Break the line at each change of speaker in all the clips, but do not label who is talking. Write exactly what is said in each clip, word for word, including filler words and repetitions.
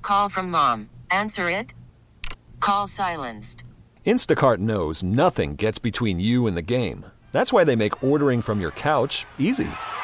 Call from mom. Answer it. Call silenced.
Instacart knows nothing gets between you and the game. That's why they make ordering from your couch easy.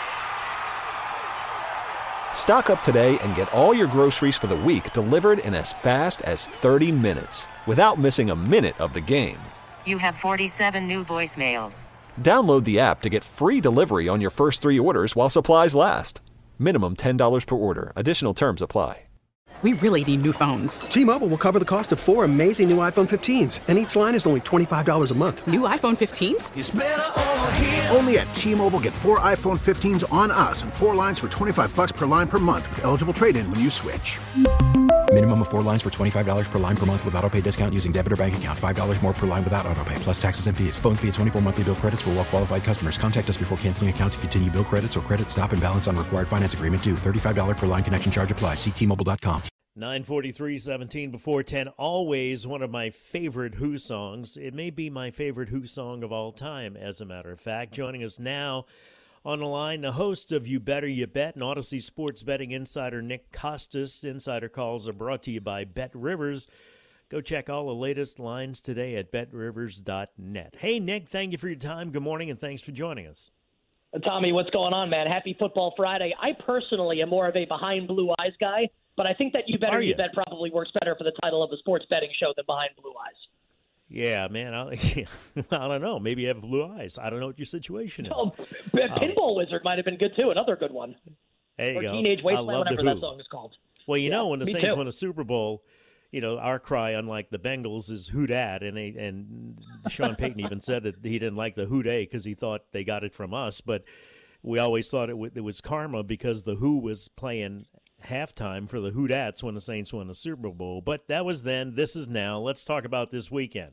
Stock up today and get all your groceries for the week delivered in as fast as thirty minutes without missing a minute of the game.
You have forty-seven new voicemails.
Download the app to get free delivery on your first three orders while supplies last. Minimum ten dollars per order. Additional terms apply.
We really need new phones.
T-Mobile will cover the cost of four amazing new iPhone fifteens, and each line is only twenty-five dollars a month.
New iPhone fifteens?
It's better over here.
Only at T-Mobile, get four iPhone fifteens on us and four lines for twenty-five bucks per line per month with eligible trade-in when you switch.
Minimum of four lines for twenty-five dollars per line per month with autopay discount using debit or bank account. five dollars more per line without autopay, plus taxes and fees. Phone fee at twenty-four monthly bill credits for well-qualified customers. Contact us before canceling account to continue bill credits or credit stop and balance on required finance agreement due. thirty-five dollars per line connection charge applies. See T Mobile dot com.
nine forty-three, seventeen before ten. Always one of my favorite Who songs. It may be my favorite Who song of all time, as a matter of fact. Joining us now on the line, the host of You Better You Bet and Odyssey Sports Betting Insider Nick Costas. Insider calls are brought to you by Bet Rivers. Go check all the latest lines today at bet rivers dot net. Hey, Nick, thank you for your time. Good morning, and thanks for joining us.
Tommy, what's going on, man? Happy Football Friday. I personally am more of a Behind Blue Eyes guy, but I think that You Better
Are you?
You Bet probably works better for the title of a sports betting show than Behind Blue Eyes.
Yeah, man, I, I don't know. Maybe you have blue eyes. I don't know what your situation is.
Oh, P- Pinball um, Wizard might have been good, too. Another good one.
There you
or
go.
Teenage Wasteland,
I love
whatever
the
that
Who.
song is called.
Well, you
yeah,
know, when the
me
Saints
too.
win a Super Bowl, you know, our cry, unlike the Bengals, is "Who dat?" And they, and Sean Payton even said that he didn't like the "Who dey" because he thought they got it from us. But we always thought it, w- it was karma because the Who was playing halftime for the Who dats when the Saints won the Super Bowl. But that was then. This is now. Let's talk about this weekend.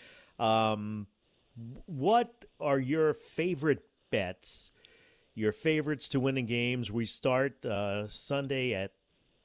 Um, what are your favorite bets? Your favorites to win the games? We start uh, Sunday at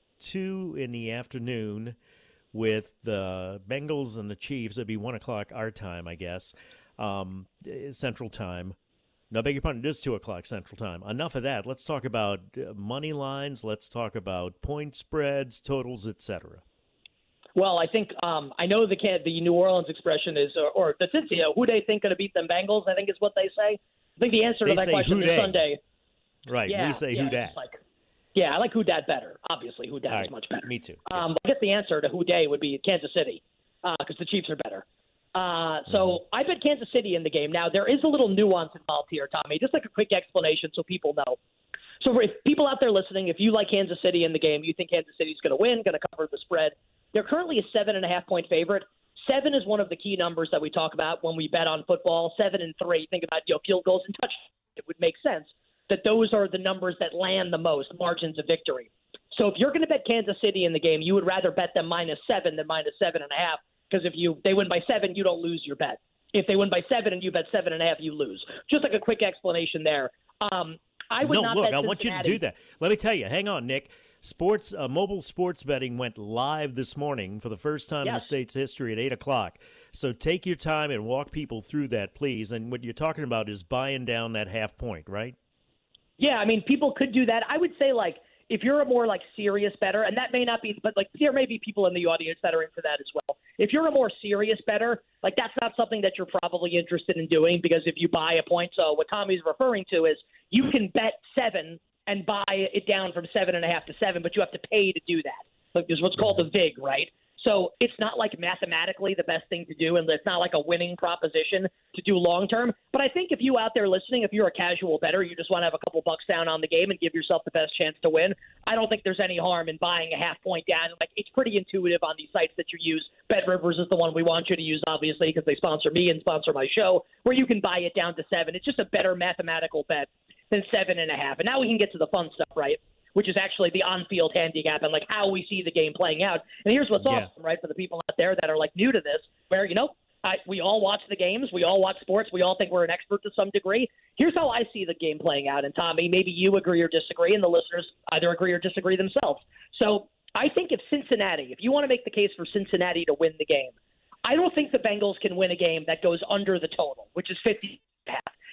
two in the afternoon with the Bengals and the Chiefs. It'd be one o'clock our time, I guess, um, Central Time. No, beg your pardon, it is two o'clock Central Time. Enough of that. Let's talk about uh, money lines. Let's talk about point spreads, totals, et cetera.
Well, I think um, I know the can- the New Orleans expression is, or, or the Cincy, who they think going to beat them Bengals, I think is what they say. I think the answer
They
to that
say
question
who
is
dey.
Sunday.
Right,
Yeah,
we say
yeah,
who dat.
it's Like, yeah, I like who dat better. Obviously, who dat
All
is
right,
much better.
me too.
Um, I guess the answer to who day would be Kansas City because the Chiefs are better. Uh, so
Mm-hmm.
I bet Kansas City in the game. Now, there is a little nuance involved here, Tommy, just like a quick explanation so people know. So if people out there listening, if you like Kansas City in the game, you think Kansas City's going to win, going to cover the spread, they're currently a seven and a half point favorite. Seven is one of the key numbers that we talk about when we bet on football. Seven and three, think about you know, field goals and touchdowns. It would make sense that those are the numbers that land the most, margins of victory. So if you're going to bet Kansas City in the game, you would rather bet them minus seven than minus seven and a half, because if you they win by seven, you don't lose your bet. If they win by seven and you bet seven and a half, you lose. Just like a quick explanation there. Um, I would
no,
not
look,
bet
I want you to
Cincinnati.
do that. Let me tell you. Hang on, Nick. Sports, uh, mobile sports betting went live this morning for the first time in the
Yes.
state's history at eight o'clock. So take your time and walk people through that, please. And what you're talking about is buying down that half point, right?
Yeah, I mean, people could do that. I would say, like, if you're a more, like, serious bettor, and that may not be, but, like, there may be people in the audience that are into that as well. If you're a more serious bettor, like, that's not something that you're probably interested in doing, because if you buy a point, so what Tommy's referring to is you can bet seven and buy it down from seven and a half to seven, but you have to pay to do that. Like, there's what's called the vig, right? So it's not like mathematically the best thing to do, and it's not like a winning proposition to do long term. But I think if you out there listening, if you're a casual bettor, you just want to have a couple bucks down on the game and give yourself the best chance to win, I don't think there's any harm in buying a half point down. Like, it's pretty intuitive on these sites that you use. Bet Rivers is the one we want you to use, obviously, because they sponsor me and sponsor my show, where you can buy it down to seven. It's just a better mathematical bet than seven and a half. And now we can get to the fun stuff, right? Which is actually the on-field handicap and, like, how we see the game playing out. And here's what's
Yeah.
awesome, right, for the people out there that are, like, new to this, where, you know, I, we all watch the games. We all watch sports. We all think we're an expert to some degree. Here's how I see the game playing out. And, Tommy, maybe you agree or disagree, and the listeners either agree or disagree themselves. So I think if Cincinnati, if you want to make the case for Cincinnati to win the game, I don't think the Bengals can win a game that goes under the total, which is fifty and a half.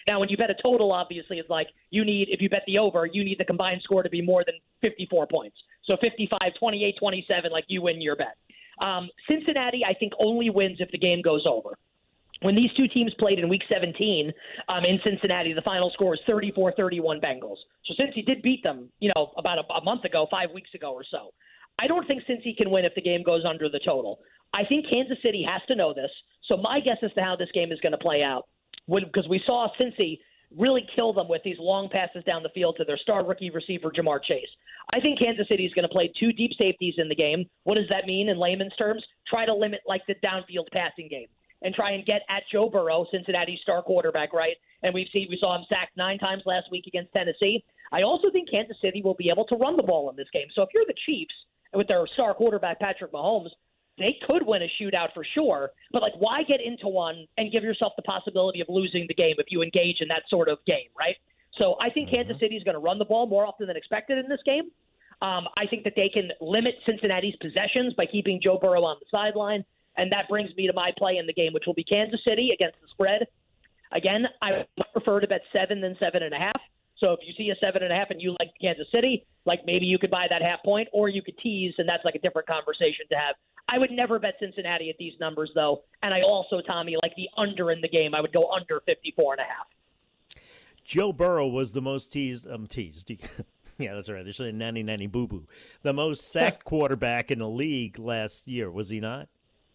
Now, when you bet a total, obviously, it's like you need, if you bet the over, you need the combined score to be more than fifty-four points. So fifty-five, twenty-eight, twenty-seven, like you win your bet. Um, Cincinnati, I think, only wins if the game goes over. When these two teams played in Week seventeen um, in Cincinnati, the final score was thirty-four thirty-one Bengals. So Cincy did beat them, you know, about a, a month ago, five weeks ago or so. I don't think Cincy can win if the game goes under the total. I think Kansas City has to know this. So my guess as to how this game is going to play out, because we saw Cincy really kill them with these long passes down the field to their star rookie receiver, Jamar Chase. I think Kansas City is going to play two deep safeties in the game. What does that mean in layman's terms? Try to limit like the downfield passing game and try and get at Joe Burrow, Cincinnati's star quarterback, right? And we've seen we saw him sacked nine times last week against Tennessee. I also think Kansas City will be able to run the ball in this game. So if you're the Chiefs with their star quarterback Patrick Mahomes, they could win a shootout for sure. But like, why get into one and give yourself the possibility of losing the game if you engage in that sort of game, right? So I think mm-hmm. Kansas City is going to run the ball more often than expected in this game. Um, I think that they can limit Cincinnati's possessions by keeping Joe Burrow on the sideline. And that brings me to my play in the game, which will be Kansas City against the spread. Again, I would prefer to bet seven than seven and a half. So if you see a seven and a half and you like Kansas City, like maybe you could buy that half point, or you could tease, and that's like a different conversation to have. I would never bet Cincinnati at these numbers, though. And I also, Tommy, like the under in the game. I would go under fifty-four and a half.
Joe Burrow was the most teased, um, teased. Yeah, that's right. They're saying nanny nanny boo boo. The most sacked quarterback in the league last year, was he not?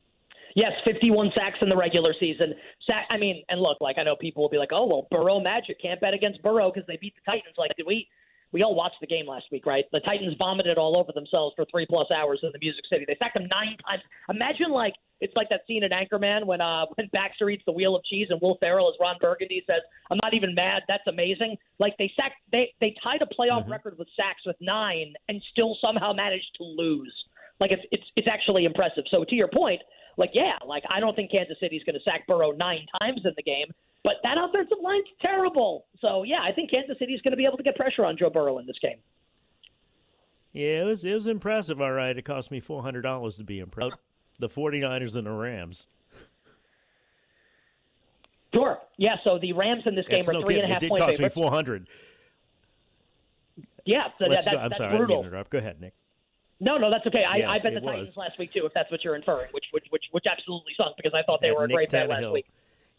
Yes, fifty-one sacks in the regular season. Sack, I mean, and look, like I know people will be like, "Oh, well, Burrow magic, can't bet against Burrow because they beat the Titans." Like, did we? We all watched the game last week, right? The Titans vomited all over themselves for three plus hours in the Music City. They sacked them nine times. Imagine like it's like that scene in Anchorman when uh when Baxter eats the wheel of cheese and Will Ferrell as Ron Burgundy says, "I'm not even mad. That's amazing." Like they sacked, they they tied a playoff mm-hmm. record with sacks with nine and still somehow managed to lose. Like it's it's it's actually impressive. So to your point. Like, yeah, like I don't think Kansas City's going to sack Burrow nine times in the game, but that offensive line's terrible. So, yeah, I think Kansas City's going to be able to get pressure on Joe Burrow in this game.
Yeah, it was it was impressive, all right. It cost me four hundred dollars to be impressed. The 49ers and the Rams.
Sure. Yeah, so the Rams in this game
it's
are
no
three
kidding.
and a half
it
point
did cost
favorites.
me four hundred dollars.
Yeah, so
Let's
that,
go.
that,
I'm
that's
sorry,
brutal.
I didn't interrupt. Go ahead, Nick.
No, no, that's okay. I,
yeah,
I bet the Titans
was.
last week, too, if that's what you're inferring, which which which which, absolutely sunk because I thought they
and
were a
Nick
great bet
Tannehill.
last week.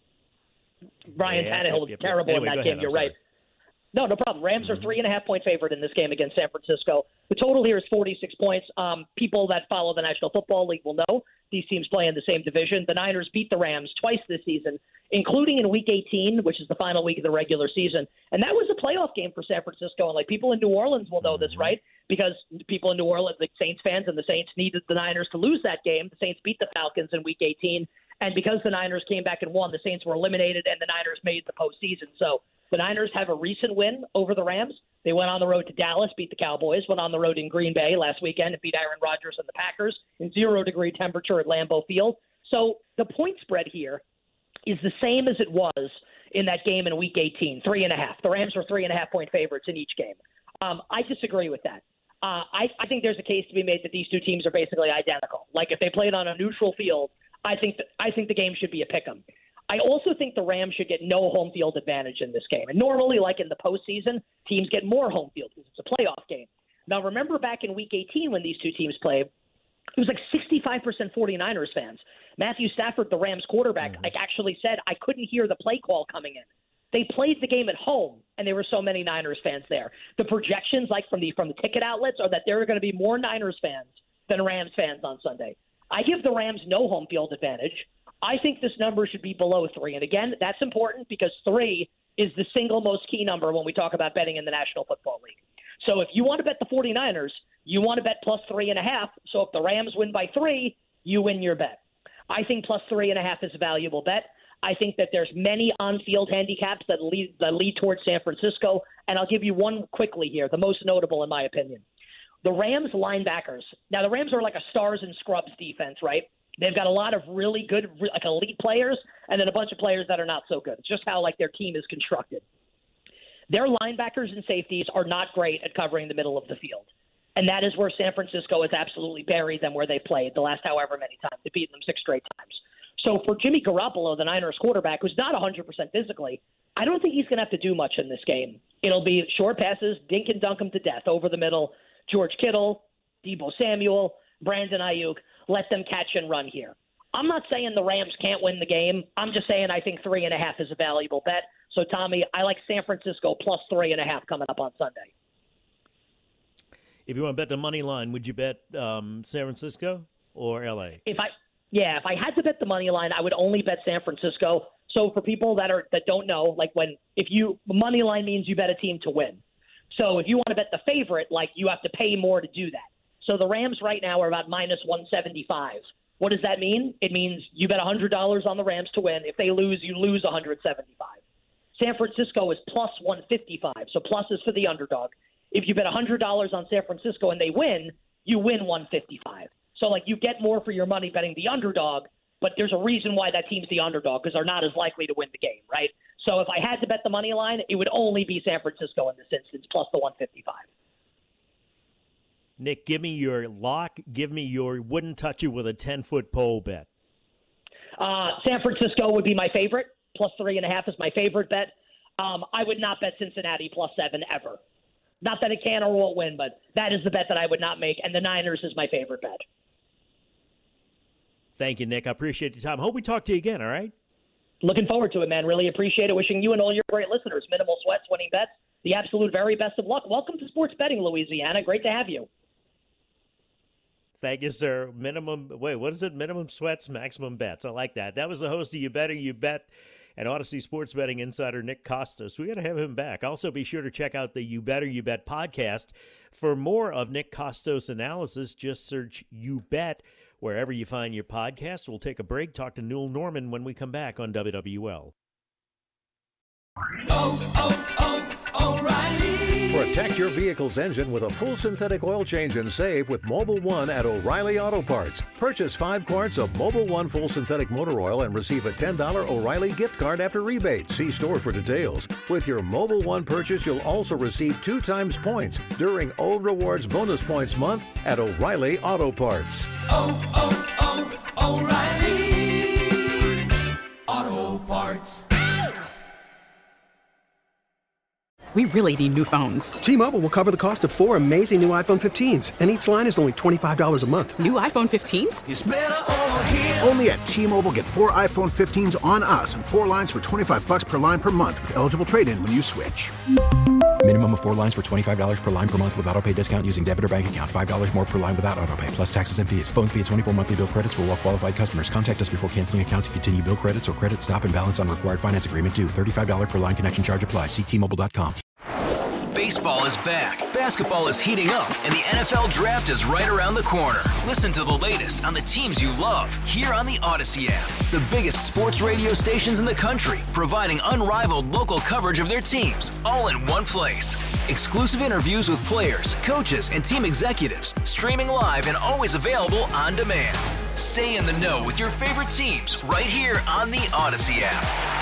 Brian
yeah,
Tannehill
yep,
was
yep,
terrible
yep.
in
Anyway,
that
go
game.
ahead,
You're
I'm
right.
sorry.
No, no problem. Rams
mm-hmm.
are three and a half point favorite in this game against San Francisco. The total here is forty-six points. Um, people that follow the National Football League will know these teams play in the same division. The Niners beat the Rams twice this season, including in Week eighteen, which is the final week of the regular season. And that was a playoff game for San Francisco. And like people in New Orleans will know this, right? Because people in New Orleans, the Saints fans and the Saints needed the Niners to lose that game. The Saints beat the Falcons in Week eighteen. And because the Niners came back and won, the Saints were eliminated and the Niners made the postseason. So the Niners have a recent win over the Rams. They went on the road to Dallas, beat the Cowboys, went on the road in Green Bay last weekend and beat Aaron Rodgers and the Packers in zero-degree temperature at Lambeau Field. So the point spread here is the same as it was in that game in Week eighteen, three and a half. The Rams were three and a half point favorites in each game. Um, I disagree with that. Uh, I, I think there's a case to be made that these two teams are basically identical. Like if they played on a neutral field, I think that, I think the game should be a pick'em. I also think the Rams should get no home field advantage in this game. And normally, like in the postseason, teams get more home field because it's a playoff game. Now, remember back in Week eighteen when these two teams played, it was like sixty-five percent 49ers fans. Matthew Stafford, the Rams quarterback, mm-hmm. like actually said, I couldn't hear the play call coming in. They played the game at home, and there were so many Niners fans there. The projections, like from the from the ticket outlets, are that there are going to be more Niners fans than Rams fans on Sunday. I give the Rams no home field advantage. I think this number should be below three. And again, that's important because three is the single most key number when we talk about betting in the National Football League. So if you want to bet the 49ers, you want to bet plus three and a half. So if the Rams win by three, you win your bet. I think plus three and a half is a valuable bet. I think that there's many on-field handicaps that lead, that lead towards San Francisco. And I'll give you one quickly here, the most notable in my opinion. The Rams linebackers. Now, the Rams are like a stars and scrubs defense, right? They've got a lot of really good, like elite players, and then a bunch of players that are not so good. It's just how like their team is constructed. Their linebackers and safeties are not great at covering the middle of the field. And that is where San Francisco has absolutely buried them where they played the last however many times. They've beaten them six straight times. So for Jimmy Garoppolo, the Niners quarterback, who's not one hundred percent physically, I don't think he's going to have to do much in this game. It'll be short passes, dink and dunk them to death over the middle. George Kittle, Deebo Samuel, Brandon Ayuk, let them catch and run here. I'm not saying the Rams can't win the game. I'm just saying I think three and a half is a valuable bet. So, Tommy, I like San Francisco plus three and a half coming up on Sunday.
If you want to bet the money line, would you bet um, San Francisco or L A?
If I, yeah, if I had to bet the money line, I would only bet San Francisco. So for people that are that don't know, like when if you money line means you bet a team to win. So if you want to bet the favorite, like you have to pay more to do that. So the Rams right now are about minus one seventy-five. What does that mean? It means you bet one hundred dollars on the Rams to win. If they lose, you lose one hundred seventy-five. San Francisco is plus one fifty-five, so plus is for the underdog. If you bet one hundred dollars on San Francisco and they win, you win one fifty-five. So, like, you get more for your money betting the underdog, but there's a reason why that team's the underdog, because they're not as likely to win the game, right? So if I had to bet the money line, it would only be San Francisco in this instance, plus the one fifty-five.
Nick, give me your lock. Give me your wouldn't touch you with a ten-foot pole bet.
Uh, San Francisco would be my favorite. Plus three and a half is my favorite bet. Um, I would not bet Cincinnati plus seven ever. Not that it can or won't win, but that is the bet that I would not make, and the Niners is my favorite bet.
Thank you, Nick. I appreciate your time. Hope we talk to you again, all right?
Looking forward to it, man. Really appreciate it. Wishing you and all your great listeners minimal sweats, winning bets, the absolute very best of luck. Welcome to Sports Betting, Louisiana. Great to have you.
Thank you, sir. Minimum, wait, what is it? Minimum sweats, maximum bets. I like that. That was the host of You Better You Bet and Odyssey Sports Betting Insider, Nick Kostos. We got to have him back. Also, be sure to check out the You Better You Bet podcast. For more of Nick Kostos' analysis, just search You Bet wherever you find your podcast. We'll take a break, talk to Newell Norman when we come back on W W L.
Oh, oh, oh, O'Reilly.
Protect your vehicle's engine with a full synthetic oil change and save with Mobil one at O'Reilly Auto Parts. Purchase five quarts of Mobil one full synthetic motor oil and receive a ten dollars O'Reilly gift card after rebate. See store for details. With your Mobil one purchase, you'll also receive two times points during O Rewards Bonus Points Month at O'Reilly Auto Parts.
Oh, oh, oh, O'Reilly Auto Parts.
We really need new phones.
T-Mobile will cover the cost of four amazing new iPhone fifteens, and each line is only twenty-five dollars a month.
New iPhone fifteens?
It's better over here.
Only at T-Mobile, get four iPhone fifteens on us and four lines for twenty-five bucks per line per month with eligible trade-in when you switch.
Minimum of four lines for twenty-five dollars per line per month with autopay discount using debit or bank account. five dollars more per line without autopay, plus taxes and fees. Phone fee at twenty-four monthly bill credits for well-qualified customers. Contact us before canceling account to continue bill credits or credit stop and balance on required finance agreement due. thirty-five dollars per line connection charge applies. See T Mobile dot com.
Baseball is back, basketball is heating up, and the N F L Draft is right around the corner. Listen to the latest on the teams you love here on the Odyssey app. The biggest sports radio stations in the country, providing unrivaled local coverage of their teams, all in one place. Exclusive interviews with players, coaches, and team executives, streaming live and always available on demand. Stay in the know with your favorite teams right here on the Odyssey app.